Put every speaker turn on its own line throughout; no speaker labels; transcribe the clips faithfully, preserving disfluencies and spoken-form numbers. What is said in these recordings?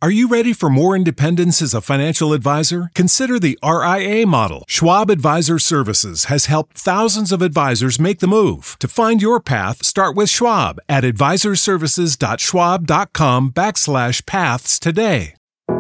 Are you ready for more independence as a financial advisor? Consider the R I A model. Schwab Advisor Services has helped thousands of advisors make the move. To find your path, start with Schwab at advisorservices.schwab.com backslash paths today.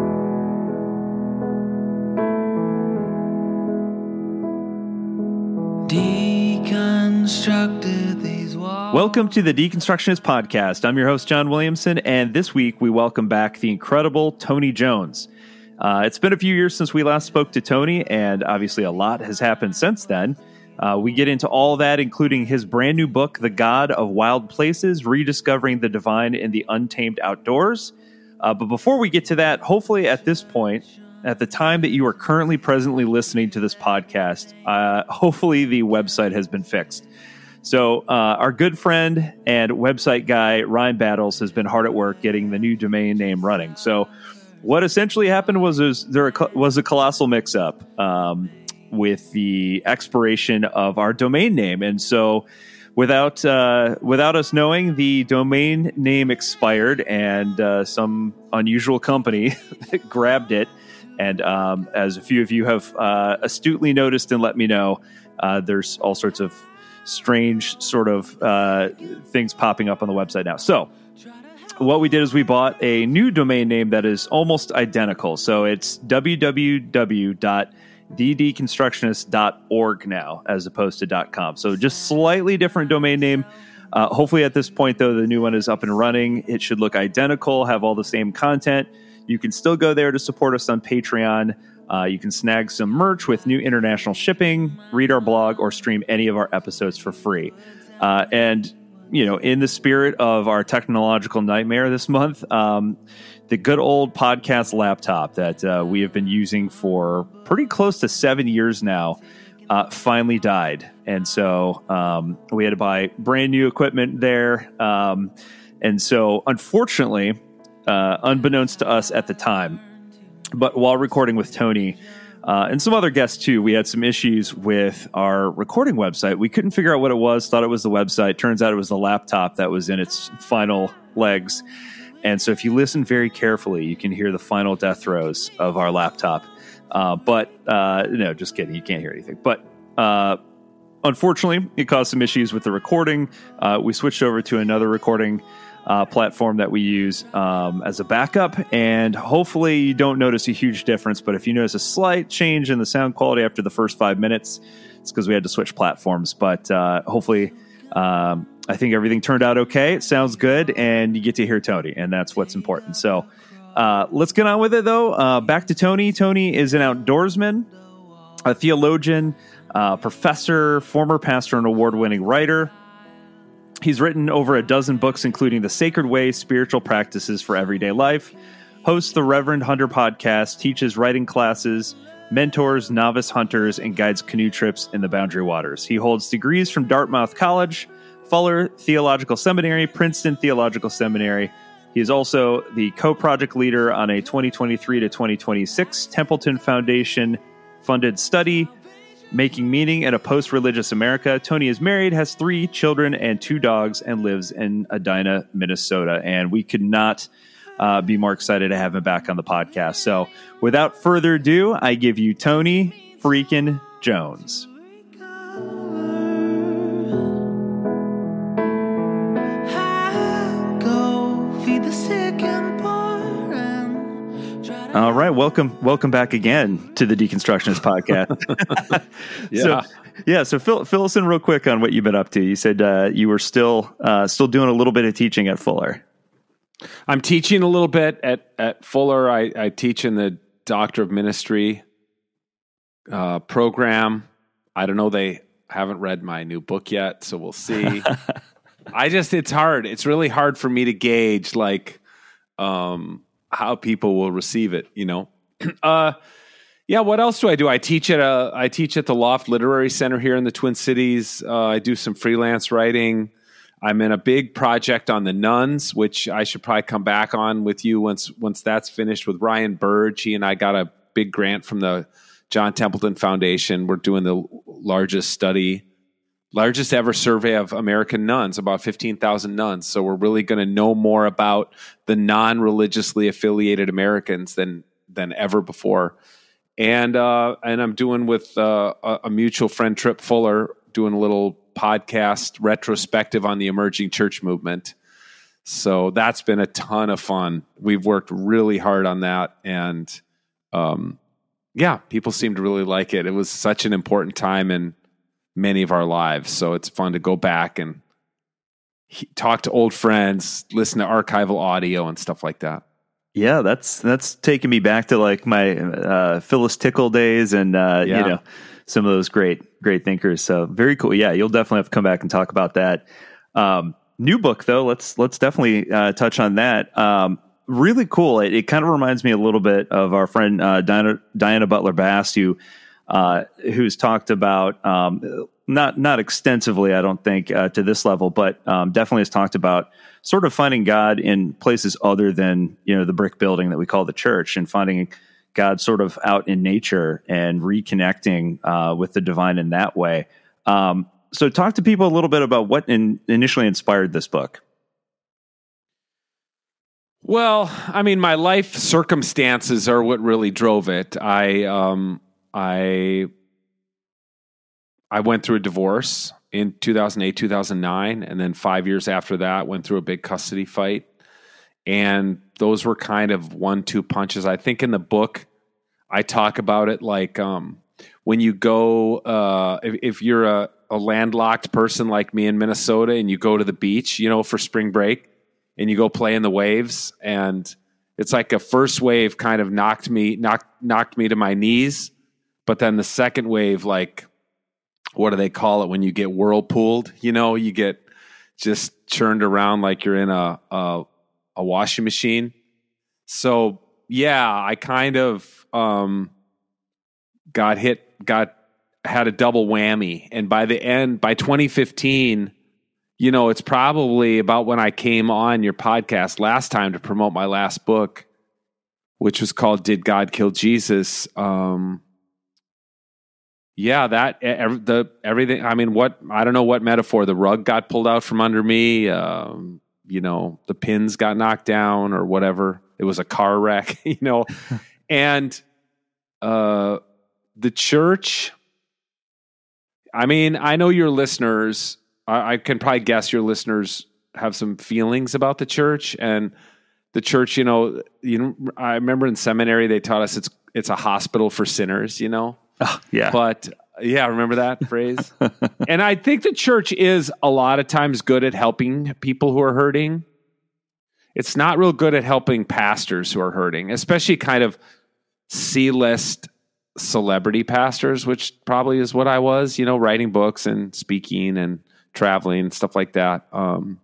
Deconstructed these walls.
Welcome to the Deconstructionist Podcast. I'm your host, John Williamson, and this week we welcome back the incredible Tony Jones. Uh, it's been a few years since we last spoke to Tony, and obviously a lot has happened since then. Uh, we get into all that, including his brand new book, The God of Wild Places, Rediscovering the Divine in the Untamed Outdoors. Uh, but before we get to that, hopefully at this point, at the time that you are currently presently listening to this podcast, uh, hopefully the website has been fixed. So uh, our good friend and website guy, Ryan Battles, has been hard at work getting the new domain name running. So what essentially happened was, was there was a colossal mix-up um, with the expiration of our domain name. And so without uh, without us knowing, the domain name expired, and uh, some unusual company grabbed it. And um, as a few of you have uh, astutely noticed and let me know, uh, there's all sorts of strange sort of uh, things popping up on the website now. So what we did is we bought a new domain name that is almost identical. So it's w w w dot the deconstructionist dot org now, as opposed to .com. So just slightly different domain name. Uh, hopefully at this point, though, the new one is up and running. It should look identical, have all the same content. You can still go there to support us on Patreon. Uh, you can snag some merch with new international shipping, read our blog, or stream any of our episodes for free. Uh, and, you know, in the spirit of our technological nightmare this month, um, the good old podcast laptop that uh, we have been using for pretty close to seven years now uh, finally died. And so um, we had to buy brand new equipment there. Um, and so, unfortunately, Uh, unbeknownst to us at the time, but while recording with Tony uh, and some other guests too, we had some issues with our recording website. We couldn't figure out what it was, thought it was the website. Turns out it was the laptop that was in its final legs. And so if you listen very carefully, you can hear the final death throes of our laptop. Uh, but uh, no, just kidding. You can't hear anything. But uh, unfortunately, it caused some issues with the recording. Uh, we switched over to another recording Uh, platform that we use um, as a backup, and hopefully you don't notice a huge difference, but if you notice a slight change in the sound quality after the first five minutes, it's because we had to switch platforms. But uh, hopefully um, I think everything turned out okay. It sounds good, and you get to hear Tony, and that's what's important. So uh, let's get on with it, though. Uh, back to Tony. Tony is an outdoorsman, a theologian, uh, professor, former pastor, and award-winning writer. He's written over a dozen books, including The Sacred Way, Spiritual Practices for Everyday Life, hosts the Reverend Hunter podcast, teaches writing classes, mentors novice hunters, and guides canoe trips in the Boundary Waters. He holds degrees from Dartmouth College, Fuller Theological Seminary, Princeton Theological Seminary. He is also the co-project leader on a twenty twenty-three to twenty twenty-six Templeton Foundation funded study, Making Meaning in a Post-Religious America. Tony is married, has three children and two dogs, and lives in Edina, Minnesota. And we could not uh, be more excited to have him back on the podcast. So without further ado, I give you Tony freaking Jones. All right, welcome, welcome back again to the Deconstructionist Podcast.
yeah,
so, yeah. So fill fill us in real quick on what you've been up to. You said uh, you were still uh, still doing a little bit of teaching at Fuller.
I'm teaching a little bit at at Fuller. I, I teach in the Doctor of Ministry uh, program. I don't know. They haven't read my new book yet, so we'll see. I just it's hard. It's really hard for me to gauge like. Um, how people will receive it, you know? uh, yeah. What else do I do? I teach at a, I teach at the Loft Literary Center here in the Twin Cities. Uh, I do some freelance writing. I'm in a big project on the nuns, which I should probably come back on with you once, once that's finished with Ryan Burge. He and I got a big grant from the John Templeton Foundation. We're doing the largest study largest ever survey of American nuns, about fifteen thousand nuns. So we're really going to know more about the non-religiously affiliated Americans than than ever before. And uh, and I'm doing with uh, a, a mutual friend, Tripp Fuller, doing a little podcast retrospective on the emerging church movement. So that's been a ton of fun. We've worked really hard on that. And um, yeah, people seem to really like it. It was such an important time in many of our lives. So it's fun to go back and he, talk to old friends, listen to archival audio and stuff like that.
Yeah, that's that's taking me back to like my uh, Phyllis Tickle days and, uh, yeah. you know, some of those great, great thinkers. So very cool. Yeah, you'll definitely have to come back and talk about that. Um, new book, though, let's let's definitely uh, touch on that. Um, really cool. It, it kind of reminds me a little bit of our friend uh, Diana, Diana Butler Bass, who uh, who's talked about, um, not not extensively, I don't think, uh, to this level, but um, definitely has talked about sort of finding God in places other than, you know, the brick building that we call the church, and finding God sort of out in nature and reconnecting uh, with the divine in that way. Um, so talk to people a little bit about what in, initially inspired this book.
Well, I mean, my life circumstances are what really drove it. I, um, I, I went through a divorce in two thousand eight, two thousand nine, and then five years after that, went through a big custody fight. And those were kind of one, two punches. I think in the book, I talk about it like um, when you go, uh, if, if you're a, a landlocked person like me in Minnesota and you go to the beach, you know, for spring break, and you go play in the waves, and it's like a first wave kind of knocked me, knocked, knocked me to my knees. But then the second wave, like, what do they call it when you get whirlpooled? You know, you get just churned around like you're in a, a a washing machine. So yeah, I kind of um, got hit, got had a double whammy. And by the end, by twenty fifteen, you know, it's probably about when I came on your podcast last time to promote my last book, which was called Did God Kill Jesus? Um, yeah, that every, the everything. I mean, what I don't know what metaphor. The rug got pulled out from under me. Um, you know, the pins got knocked down or whatever. It was a car wreck, you know, and uh, the church. I mean, I know your listeners. I, I can probably guess your listeners have some feelings about the church, and the church. You know, you know. I remember in seminary they taught us it's it's a hospital for sinners. You know.
Oh, yeah.
But yeah, remember that phrase? And I think the church is a lot of times good at helping people who are hurting. It's not real good at helping pastors who are hurting, especially kind of C-list celebrity pastors, which probably is what I was, you know, writing books and speaking and traveling and stuff like that. Um,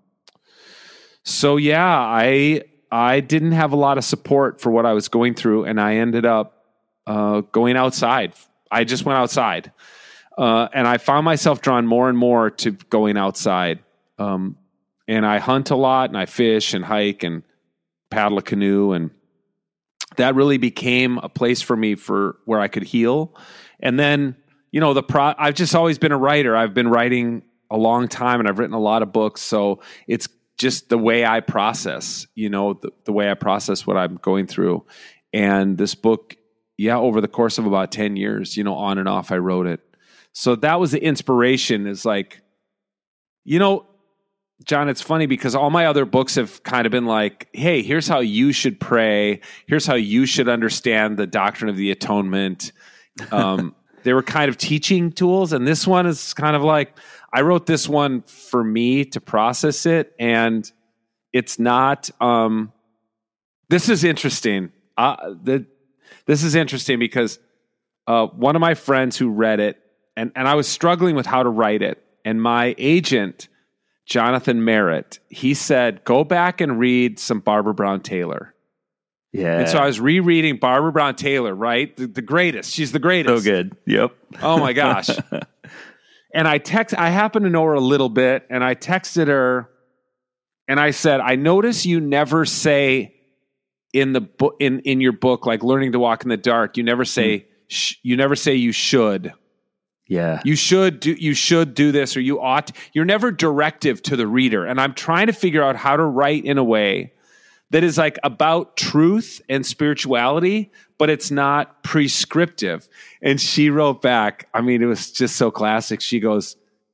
so yeah, I I didn't have a lot of support for what I was going through, and I ended up uh, going outside. I just went outside, uh, and I found myself drawn more and more to going outside. Um, and I hunt a lot, and I fish and hike and paddle a canoe, and that really became a place for me for where I could heal. And then, you know, the pro. I've just always been a writer. I've been writing a long time, and I've written a lot of books. So it's just the way I process, you know, the, the way I process what I'm going through. And this book. Yeah, over the course of about ten years, you know, on and off, I wrote it. So that was the inspiration, is like, you know, John, it's funny because all my other books have kind of been like, hey, here's how you should pray. Here's how you should understand the doctrine of the atonement. Um, they were kind of teaching tools. And this one is kind of like, I wrote this one for me to process it. And it's not, um, this is interesting. Uh, the, This is interesting because uh, one of my friends who read it, and, and I was struggling with how to write it, and my agent, Jonathan Merritt, he said, go back and read some Barbara Brown Taylor.
Yeah.
And so I was rereading Barbara Brown Taylor, right? The, the greatest. She's the greatest.
So good. Yep.
Oh my gosh. And I text, I happen to know her a little bit, and I texted her, and I said, I notice you never say in the book, in, in your book, like Learning to Walk in the Dark, you never say, mm. sh- you never say you should.
Yeah.
You should do, you should do this, or you ought to. You're never directive to the reader. And I'm trying to figure out how to write in a way that is like about truth and spirituality, but it's not prescriptive. And she wrote back, I mean, it was just so classic. She goes,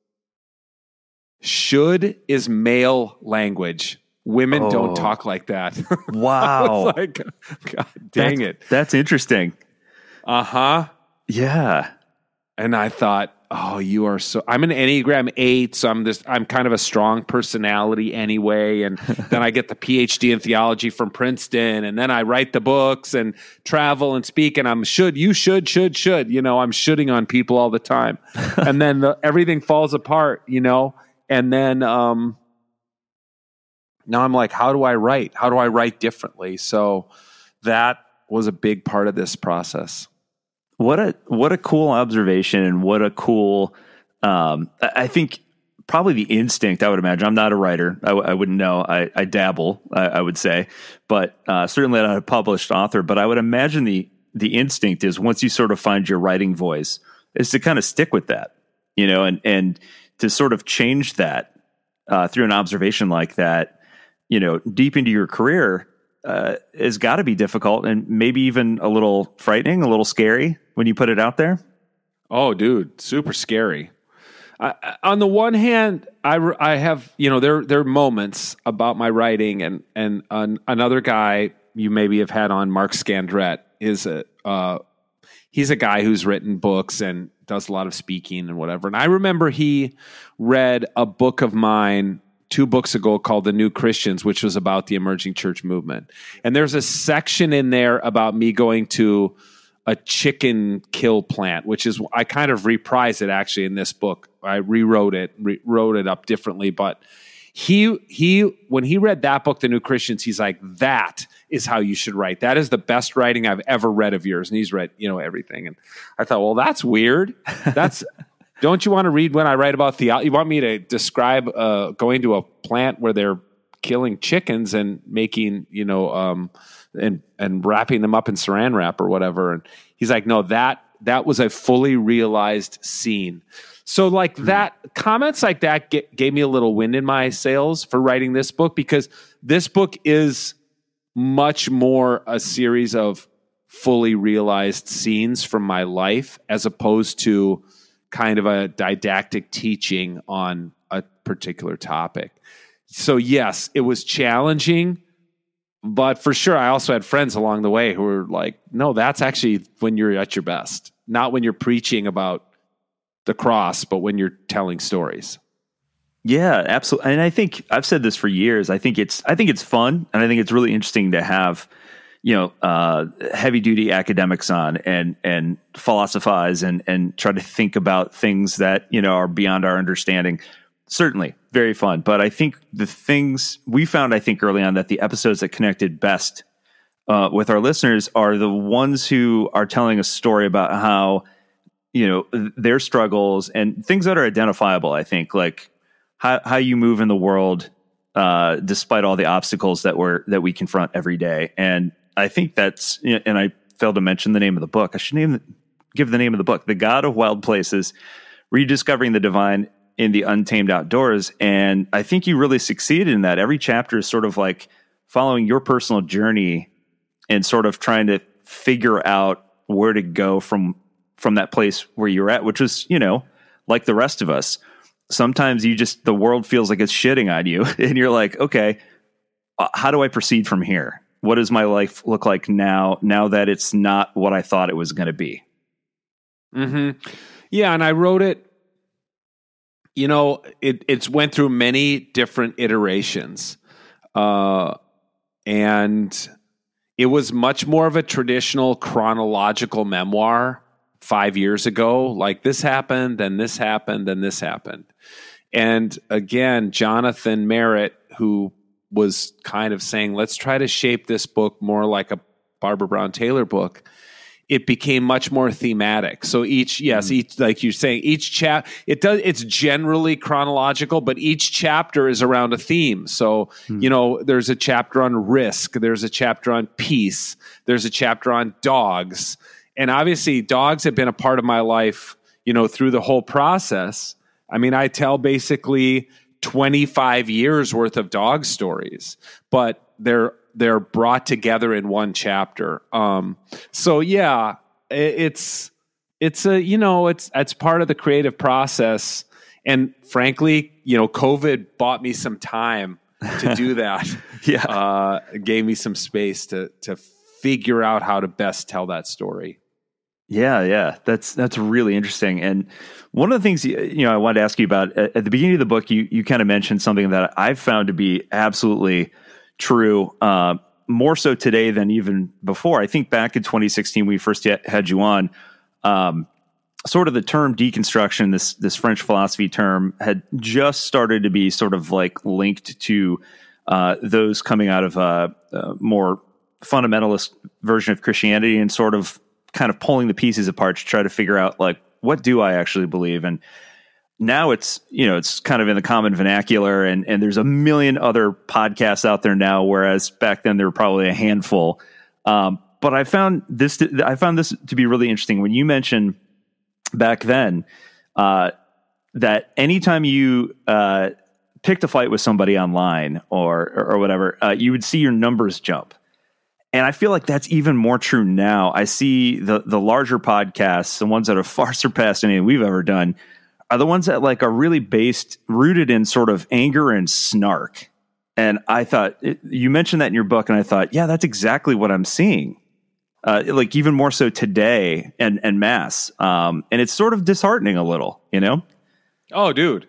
should is male language. Women oh. don't talk like that.
Wow.
I was like, God dang
that's,
it.
That's interesting.
Uh-huh.
Yeah.
And I thought, oh, you are so, I'm an Enneagram eight, so I'm this, I'm kind of a strong personality anyway. And then I get the P H D in theology from Princeton, and then I write the books and travel and speak, and I'm should, you should, should, should, you know, I'm shoulding on people all the time. And then the, everything falls apart, you know? And then, um, now I'm like, how do I write? How do I write differently? So that was a big part of this process.
What a what a cool observation, and what a cool, um, I think probably the instinct, I would imagine. I'm not a writer. I, I wouldn't know. I, I dabble, I, I would say, but uh, certainly not a published author. But I would imagine the the instinct is, once you sort of find your writing voice, is to kind of stick with that, you know, and, and to sort of change that uh, through an observation like that, you know, deep into your career. Uh, has got to be difficult, and maybe even a little frightening, a little scary when you put it out there.
Oh, dude, super scary. I, on the one hand, I, I have, you know, there there are moments about my writing, and and an, another guy you maybe have had on, Mark Scandrette, is a uh, he's a guy who's written books and does a lot of speaking and whatever. And I remember he read a book of mine two books ago called The New Christians, which was about the emerging church movement. And there's a section in there about me going to a chicken kill plant, which is, I kind of reprise it actually in this book. I rewrote it, re- wrote it up differently. But he, he, when he read that book, The New Christians, he's like, that is how you should write. That is the best writing I've ever read of yours. And he's read, you know, everything. And I thought, well, that's weird. That's, don't you want to read when I write about theology? You want me to describe uh, going to a plant where they're killing chickens and making, you know, um, and and wrapping them up in saran wrap or whatever? And he's like, no, that that was a fully realized scene. So like mm-hmm. that, comments like that get, gave me a little wind in my sails for writing this book, because this book is much more a series of fully realized scenes from my life, as opposed to kind of a didactic teaching on a particular topic. So yes, it was challenging, but for sure, I also had friends along the way who were like, no, that's actually when you're at your best, not when you're preaching about the cross, but when you're telling stories.
Yeah, absolutely. And I think I've said this for years. I think it's, I think it's fun. And I think it's really interesting to have, you know, uh, heavy duty academics on and, and philosophize and, and try to think about things that, you know, are beyond our understanding. Certainly very fun. But I think the things we found, I think early on, that the episodes that connected best uh, with our listeners are the ones who are telling a story about how, you know, their struggles and things that are identifiable. I think, like how, how you move in the world, uh, despite all the obstacles that we're, that we confront every day. And I think that's, and I failed to mention the name of the book. I should name, give the name of the book, The God of Wild Places, Rediscovering the Divine in the Untamed Outdoors. And I think you really succeeded in that. Every chapter is sort of like following your personal journey and sort of trying to figure out where to go from, from that place where you're at, which was, you know, like the rest of us. Sometimes you just, the world feels like it's shitting on you and you're like, okay, uh, how do I proceed from here? What does my life look like now, now that it's not what I thought it was going to be?
Mm-hmm. Yeah. And I wrote it, you know, it, it's went through many different iterations. Uh, and it was much more of a traditional chronological memoir five years ago. Like, this happened, then this happened, then this happened. And again, Jonathan Merritt, who was kind of saying, let's try to shape this book more like a Barbara Brown Taylor book, it became much more thematic. So each, yes, mm-hmm. each, like you're saying, each chap, it does, it's generally chronological, but each chapter is around a theme. So, mm-hmm. you know, there's a chapter on risk, there's a chapter on peace, there's a chapter on dogs. And obviously dogs have been a part of my life, you know, through the whole process, I mean, I tell basically twenty-five years worth of dog stories, but they're they're brought together in one chapter. Um, so yeah, it, it's it's a you know it's it's part of the creative process, and frankly, you know, COVID bought me some time to do that.
yeah,
uh, gave me some space to to figure out how to best tell that story.
Yeah, yeah, that's that's really interesting. And one of the things you know I wanted to ask you about at, at the beginning of the book, you you kind of mentioned something that I've found to be absolutely true, uh, more so today than even before. I think back in twenty sixteen, we first had you on. Um, sort of the term deconstruction, this this French philosophy term, had just started to be sort of like linked to uh, those coming out of a, a more fundamentalist version of Christianity, and sort of kind of pulling the pieces apart to try to figure out, like, what do I actually believe? And now it's, you know, it's kind of in the common vernacular, and, and there's a million other podcasts out there now, whereas back then there were probably a handful. Um, but I found this, to, I found this to be really interesting when you mentioned back then uh, that anytime you uh, picked a fight with somebody online or, or, or whatever, uh, you would see your numbers jump. And I feel like that's even more true now. I see the the larger podcasts, the ones that have far surpassed anything we've ever done, are the ones that like are really based, rooted in sort of anger and snark. And I thought, it, you mentioned that in your book, and I thought, yeah, that's exactly what I'm seeing. Uh, like even more so today and and mass. Um, and it's sort of disheartening a little, you know?
Oh, dude.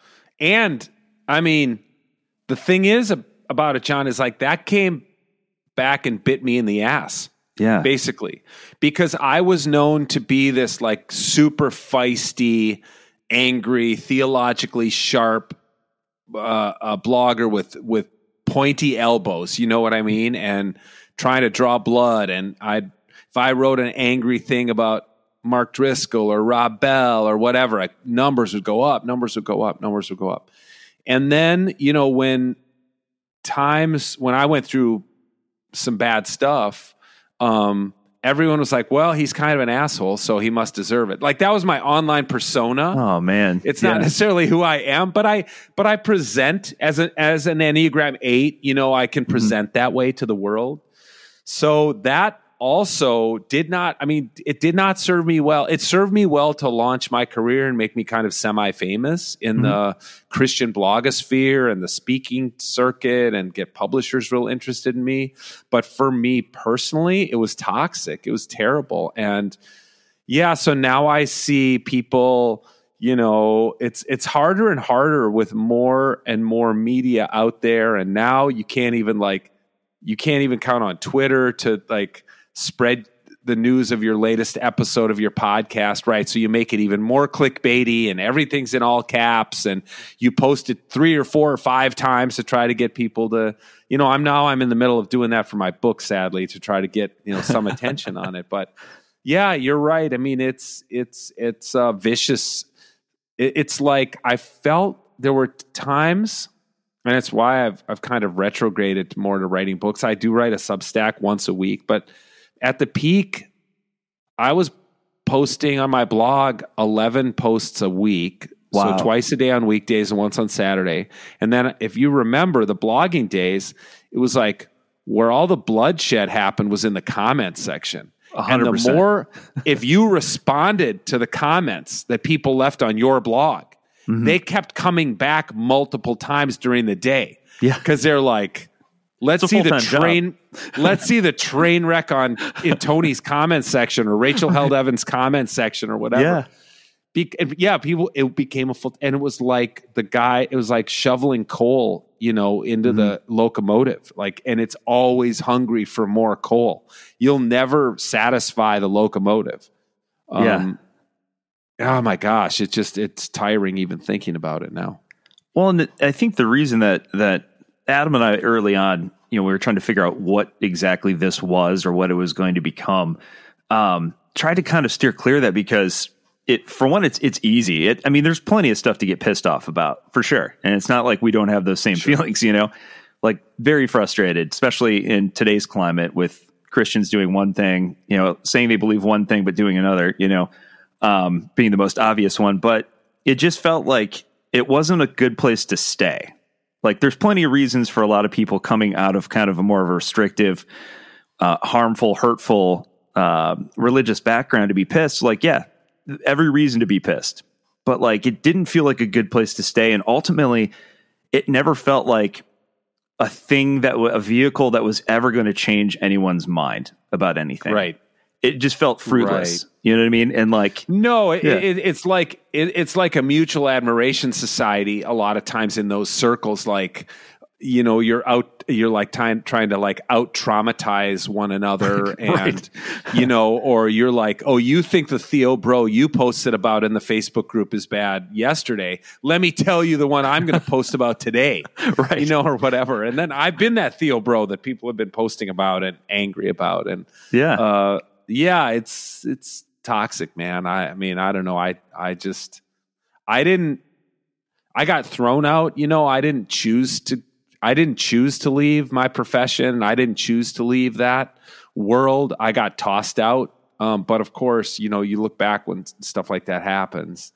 And I mean, the thing is about it, John, is like that came back and bit me in the ass.
Yeah.
Basically. Because I was known to be this like super feisty, angry, theologically sharp uh, a blogger with with pointy elbows, you know what I mean? And trying to draw blood. And I if I wrote an angry thing about Mark Driscoll or Rob Bell or whatever, I, numbers would go up, numbers would go up, numbers would go up. And then, you know, when times when I went through some bad stuff, um, everyone was like, well, he's kind of an asshole, so he must deserve it. Like that was my online persona.
Oh man.
It's
yeah.
not necessarily who I am, but I, but I present as a, as an Enneagram eight, you know, I can present mm-hmm. that way to the world. So that also did not, I mean, it did not serve me well. It served me well to launch my career and make me kind of semi-famous in mm-hmm. the Christian blogosphere and the speaking circuit and get publishers real interested in me. But for me personally, it was toxic. It was terrible. And yeah, so now I see people, you know, it's it's harder and harder with more and more media out there. And now you can't even like, you can't even count on Twitter to like spread the news of your latest episode of your podcast, right? So you make it even more clickbaity and everything's in all caps and you post it three or four or five times to try to get people to, you know, I'm now I'm in the middle of doing that for my book, sadly, to try to get, you know, some attention on it. But yeah, you're right. I mean, it's, it's, it's uh, vicious. It, it's like, I felt there were times, and it's why I've, I've kind of retrograded more to writing books. I do write a Substack once a week, but at the peak, I was posting on my blog eleven posts a week.
Wow.
So twice a day on weekdays and once on Saturday. And then if you remember the blogging days, it was like where all the bloodshed happened was in the comments section.
one hundred percent.
And the more, if you responded to the comments that people left on your blog, mm-hmm. they kept coming back multiple times during the day.
Yeah.
Because they're like, let's see the train. let's see the train wreck on in Tony's comment section or Rachel Held Evans' comment section or whatever.
Yeah,
Be, yeah. People. It became a full, and it was like the guy. It was like shoveling coal, you know, into mm-hmm. the locomotive. Like, and it's always hungry for more coal. You'll never satisfy the locomotive. Um, yeah. Oh my gosh, it's just it's tiring even thinking about it now.
Well, and I think the reason that that. Adam and I early on, you know, we were trying to figure out what exactly this was or what it was going to become. Um, tried to kind of steer clear of that because it, for one, it's it's easy. It, I mean, there's plenty of stuff to get pissed off about for sure, and it's not like we don't have those same sure. feelings. You know, like very frustrated, especially in today's climate with Christians doing one thing, you know, saying they believe one thing but doing another. You know, um, being the most obvious one, but it just felt like it wasn't a good place to stay. Like there's plenty of reasons for a lot of people coming out of kind of a more of a restrictive, uh, harmful, hurtful, uh, religious background to be pissed. Like, yeah, every reason to be pissed, but like, it didn't feel like a good place to stay. And ultimately it never felt like a thing that w- a vehicle that was ever going to change anyone's mind about anything.
Right.
It just felt fruitless.
Right.
You know what I mean? And like,
no, it,
yeah.
it, it's like it, it's like a mutual admiration society. A lot of times in those circles, like, you know, you're out, you're like trying trying to like out traumatize one another, and
right.
you know, or you're like, oh, you think the Theo bro you posted about in the Facebook group is bad yesterday? Let me tell you the one I'm going to post about today,
right?
You know, or whatever. And then I've been that Theo bro that people have been posting about and angry about, and
yeah.
Uh, Yeah, it's it's toxic, man. I, I mean, I don't know. I I just I didn't I got thrown out, you know, I didn't choose to I didn't choose to leave my profession. I didn't choose to leave that world. I got tossed out. Um, but of course, you know, you look back when stuff like that happens.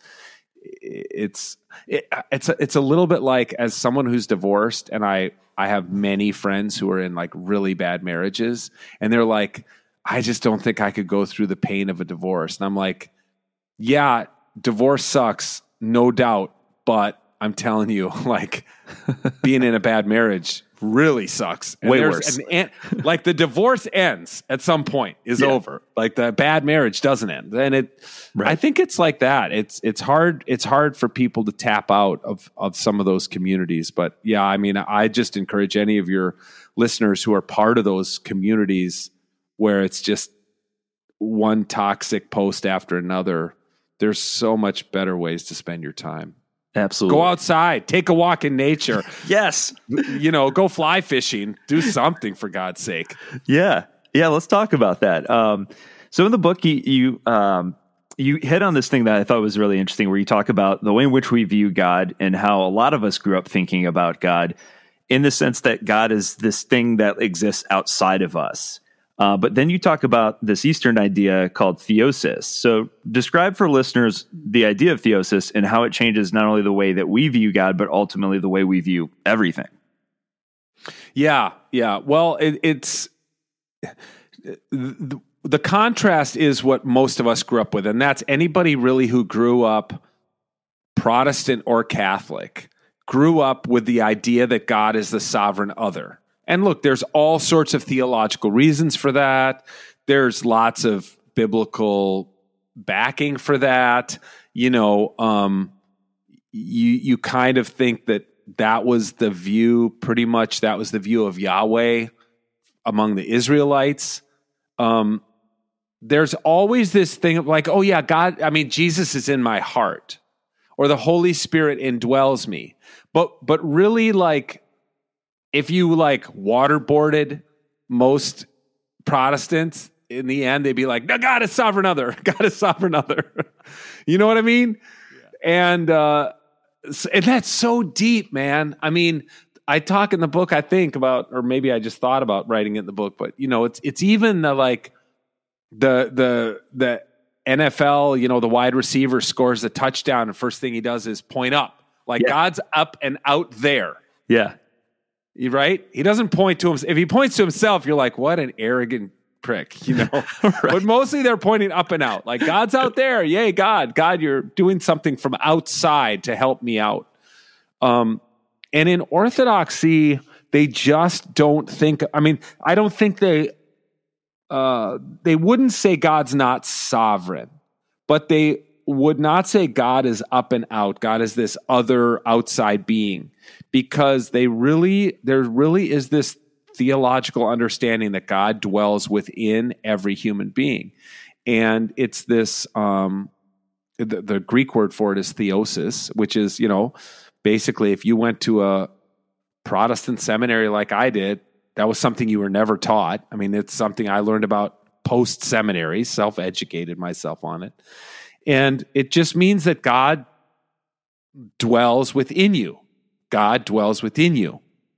It's it, it's a, it's a little bit like, as someone who's divorced, and I I have many friends who are in like really bad marriages, and they're like, I just don't think I could go through the pain of a divorce. And I'm like, yeah, divorce sucks, no doubt. But I'm telling you, like, being in a bad marriage really sucks. And
way worse.
An, and, like, the divorce ends at some point, is
yeah.
over. Like, the bad marriage doesn't end. And it, right. I think it's like that. It's it's hard. It's hard for people to tap out of of some of those communities. But yeah, I mean, I just encourage any of your listeners who are part of those communities where it's just one toxic post after another. There's so much better ways to spend your time.
Absolutely.
Go outside, take a walk in nature.
Yes.
You know, go fly fishing, do something, for God's sake.
Yeah. Yeah. Let's talk about that. Um, so in the book, you, you, um, you hit on this thing that I thought was really interesting, where you talk about the way in which we view God and how a lot of us grew up thinking about God in the sense that God is this thing that exists outside of us. Uh, but then you talk about this Eastern idea called theosis. So describe for listeners the idea of theosis and how it changes not only the way that we view God, but ultimately the way we view everything.
Yeah, yeah. Well, it, it's the, the contrast is what most of us grew up with, and that's anybody really who grew up Protestant or Catholic grew up with the idea that God is the sovereign other. And look, there's all sorts of theological reasons for that. There's lots of biblical backing for that. You know, um, you you kind of think that that was the view, pretty much that was the view of Yahweh among the Israelites. Um, there's always this thing of like, oh yeah, God, I mean, Jesus is in my heart, or the Holy Spirit indwells me. But but really, like, if you like waterboarded most Protestants, in the end, they'd be like, no, God is sovereign other. God is sovereign other. You know what I mean? Yeah. And, uh, and that's so deep, man. I mean, I talk in the book, I think about, or maybe I just thought about writing it in the book, but you know, it's, it's even the, like the, the, the N F L, you know, the wide receiver scores a touchdown, and first thing he does is point up. Like, yeah. God's up and out there.
Yeah.
You right? He doesn't point to him. If he points to himself, you're like, what an arrogant prick, you know? Right. But mostly they're pointing up and out. Like, God's out there. Yay, God. God, you're doing something from outside to help me out. Um, and in Orthodoxy, they just don't think, I mean, I don't think they, uh, they wouldn't say God's not sovereign, but they would not say God is up and out. God is this other outside being, because they really, there really is this theological understanding that God dwells within every human being. And it's this, um, the, the Greek word for it is theosis, which is, you know, basically if you went to a Protestant seminary like I did, that was something you were never taught. I mean, it's something I learned about post-seminary, self-educated myself on it. And it just means that God dwells within you. God dwells within you.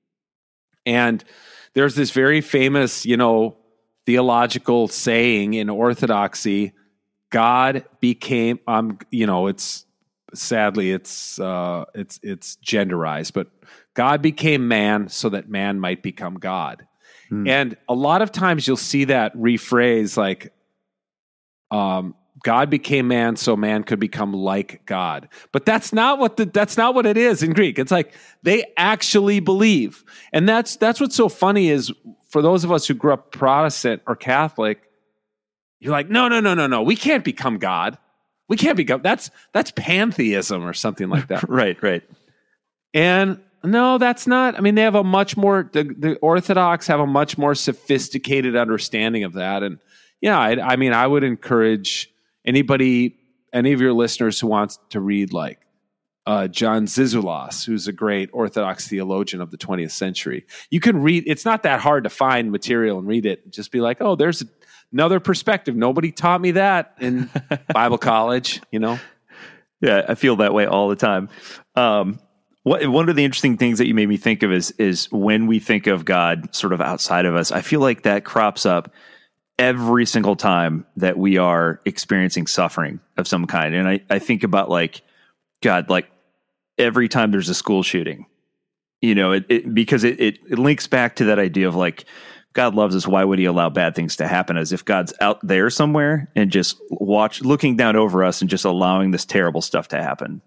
And there's this very famous, you know, theological saying in Orthodoxy God became, um, you know, it's sadly it's uh, it's it's genderized, but God became man so that man might become God. Hmm. And a lot of times you'll see that rephrase like, um, God became man so man could become like God. But that's not what the, that's not what it is in Greek. It's like they actually believe. And that's that's what's so funny is for those of us who grew up Protestant or Catholic, you're like, no, no, no, no, no. We can't become God. We can't become, that's that's pantheism or something like that.
Right, right.
And no, that's not. I mean, they have a much more, the, the Orthodox have a much more sophisticated understanding of that. And yeah, I, I mean, I would encourage anybody, any of your listeners who wants to read like uh, John Zizoulas, who's a great Orthodox theologian of the twentieth century. You can read, it's not that hard to find material and read it and just be like, oh, there's another perspective. Nobody taught me that in Bible college, you know?
Yeah, I feel that way all the time. Um, what, one of the interesting things that you made me think of is, is when we think of God sort of outside of us, I feel like that crops up every single time that we are experiencing suffering of some kind. And I, I think about like, God, like every time there's a school shooting, you know, it, it because it, it, it links back to that idea of like, God loves us. Why would he allow bad things to happen? As if God's out there somewhere and just watch, looking down over us and just allowing this terrible stuff to happen.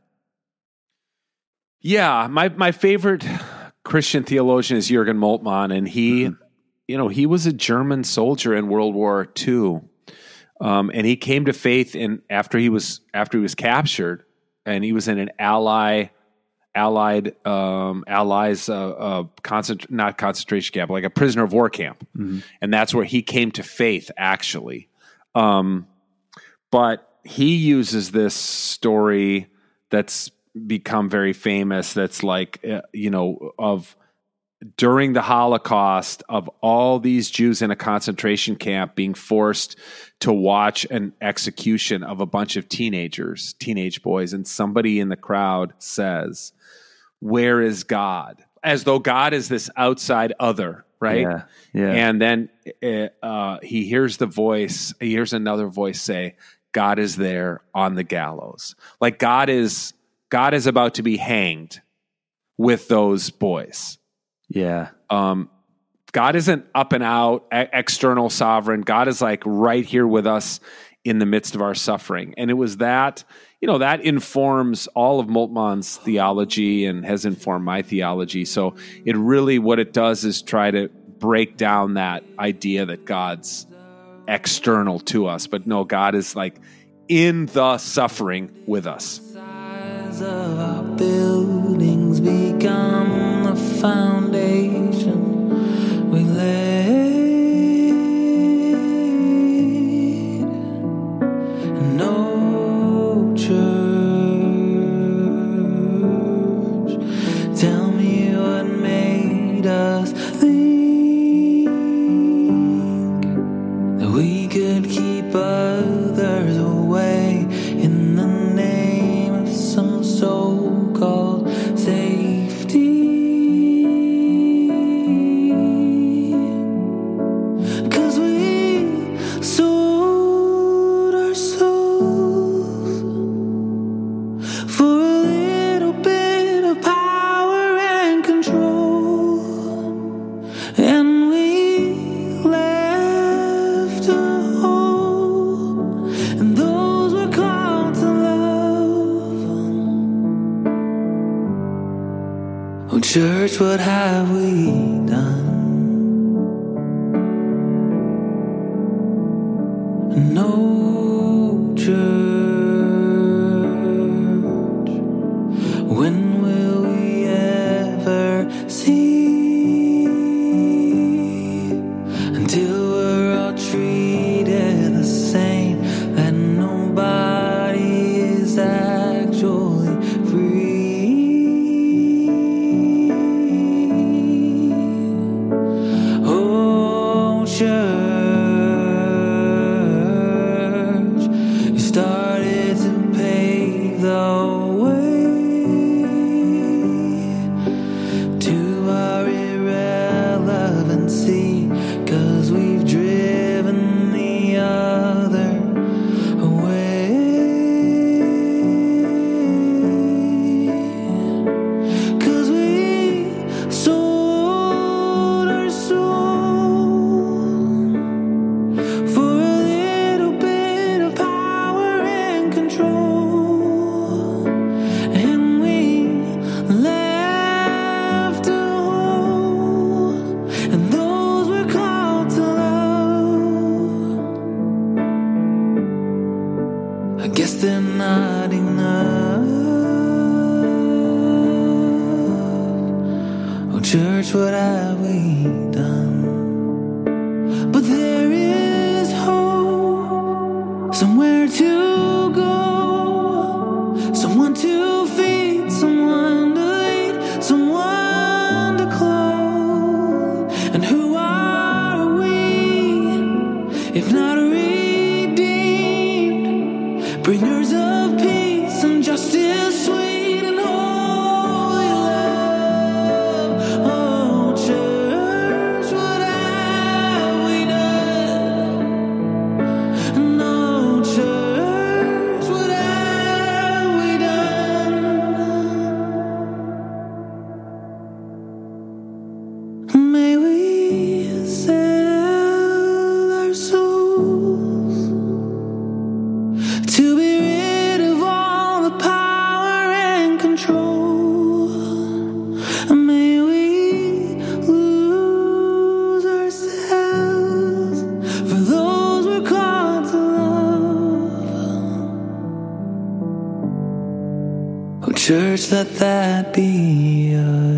Yeah. My, my favorite Christian theologian is Jürgen Moltmann, and he, mm-hmm. you know, he was a German soldier in World War Two. Um, and he came to faith in after he was, after he was captured, and he was in an ally Allied um, allies, uh, uh, concent- not concentration camp, like a prisoner of war camp, mm-hmm. and that's where he came to faith. Actually, um, but he uses this story that's become very famous. That's like uh, you know of during the Holocaust of all these Jews in a concentration camp being forced to watch an execution of a bunch of teenagers, teenage boys, and somebody in the crowd says, "Where is God?" As though God is this outside other, right?
Yeah, yeah.
And then uh, he hears the voice, he hears another voice say, "God is there on the gallows." Like God is, God is about to be hanged with those boys.
Yeah.
Um, God isn't up and out, e- external sovereign. God is like right here with us in the midst of our suffering. And it was that, you know, that informs all of Moltmann's theology and has informed my theology. So it really, what it does is try to break down that idea that God's external to us. But no, God is like in the suffering with us.
Size of our buildings become the foundation we laid. No church, tell me what made us think that we could keep others away in the name of some so-called safety. Cause we sold our souls for a little bit of power and control, and we left a hole, and those we're called to love. Oh, church, what have we done? No church, when will we ever see? Until we're all treated the same, that nobody is actually free. Oh, church, you start I guess they're not enough. Oh, church, what have we done? But there is hope, somewhere to go, someone to feed, someone to lead, someone to clothe. And who are we, if not redeemed, bringers of peace and justice, sweet and holy love? Oh, church, what have we done? No, church, what have we done? May we sell our souls to be rid of all the power and control. May we lose ourselves for those we're called to love. Oh, church, let that be us.